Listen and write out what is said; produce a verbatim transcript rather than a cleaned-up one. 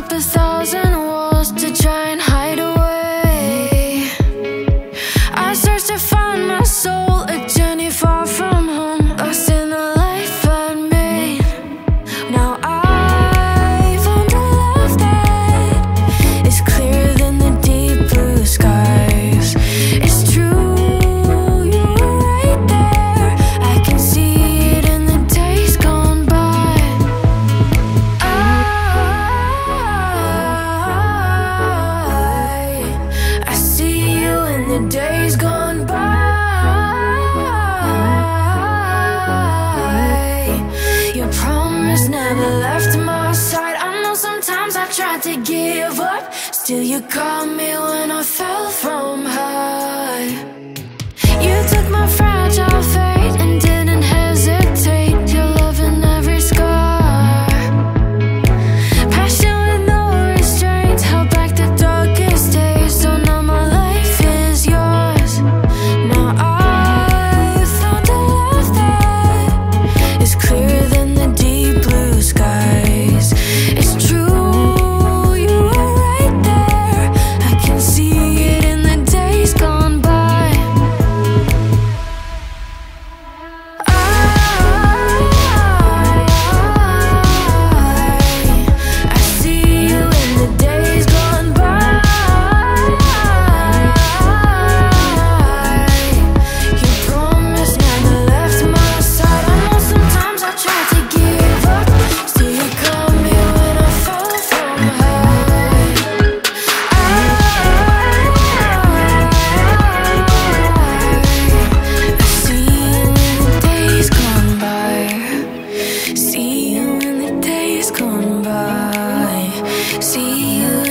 up a thousand walls to try and hide away. I searched to find my soul, a journey far from home, lost in the life I'd made. Now I found a love that is clearer than the deep blue skies. It's true, you were right there. I can see it in the days gone by. I, I see you in the days gone by. Your promise never left my side. I know sometimes I tried to give up, still you caught me when I fell from high. You took my fragile fate and didn't hesitate. Your love in every scar, passion with no restraint, held back the darkest days. So now my life is yours. Now I found a love that is clearer than the deep blue skies. It's true, you were right there. I can see it in the days gone by. I, I see you in the days gone by. Your promise never left my side. I know sometimes I tried to give up, still you caught me when I fell from high. I, I see you in the days gone by. See you in the days gone by. See you